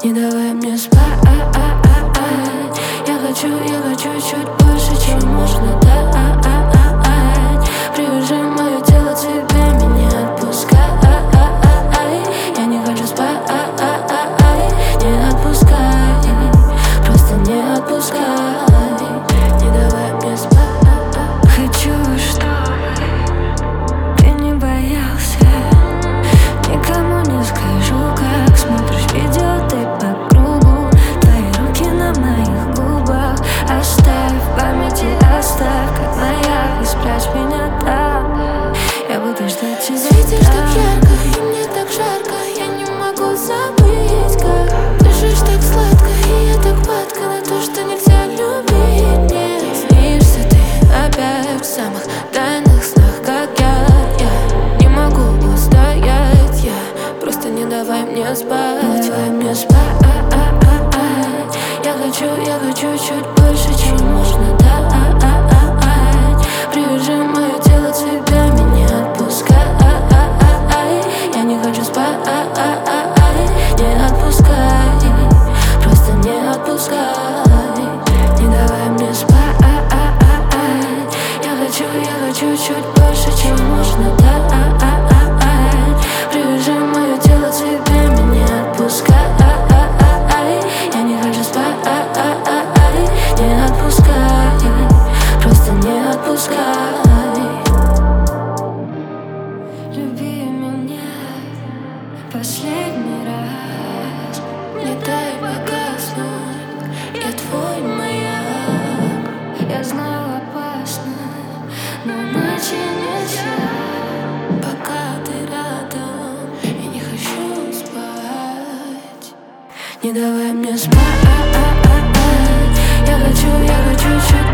Не давай мне спать. Я хочу чуть больше, чем можно дать. Привяжи мое тело к тебе, меня отпускай. Я не хочу спать, не отпускай, просто не отпускай. Не давай мне спать. Хочу, чтобы ты не боялся. Никому не скажу, как смотришь видео ты по кругу. Твои руки на моих губах. Оставь в памяти, оставь, как моя. И спрячь меня там. Я буду ждать тебя. Светишь так ярко, и мне так жарко. Я не могу забыть, как дышишь так сладко. И я так падка на то, что нельзя любить. Не снишься ты опять в самых тайных снах, как я не могу устоять. Просто не давай мне спать. Не давай мне спать. Я хочу чуть больше, чем можно дать. Привяжи мое тело к тебе, меня отпускай. Я не хочу спать, не отпускай, просто не отпускай. Не давай мне спать. Я хочу чуть больше, чем можно дать. Привяжи мое тело к тебе, меня отпускай. Я не хочу спать, не отпускай, просто не отпускай. Люби меня последний раз. Не дай погаснуть, я твой маяк. Я знаю, опасно, но иначе нельзя. Пока ты рядом, я не хочу спать. Не давай мне спать. Я хочу чуть